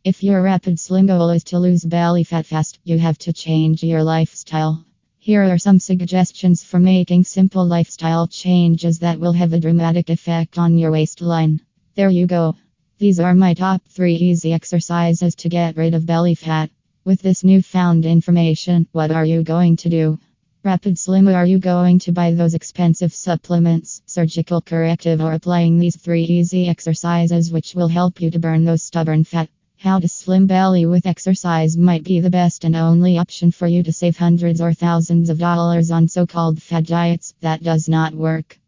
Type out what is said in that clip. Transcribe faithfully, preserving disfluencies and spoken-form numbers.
If your rapid slim goal is to lose belly fat fast, you have to change your lifestyle. Here are some suggestions for making simple lifestyle changes that will have a dramatic effect on your waistline. There you go. These are my top three easy exercises to get rid of belly fat. With this newfound information, what are you going to do? Rapid Slim, are you going to buy those expensive supplements, surgical corrective, or applying these three easy exercises which will help you to burn those stubborn fat? How to slim belly with exercise might be the best and only option for you to save hundreds or thousands of dollars on so-called fad diets. That does not work.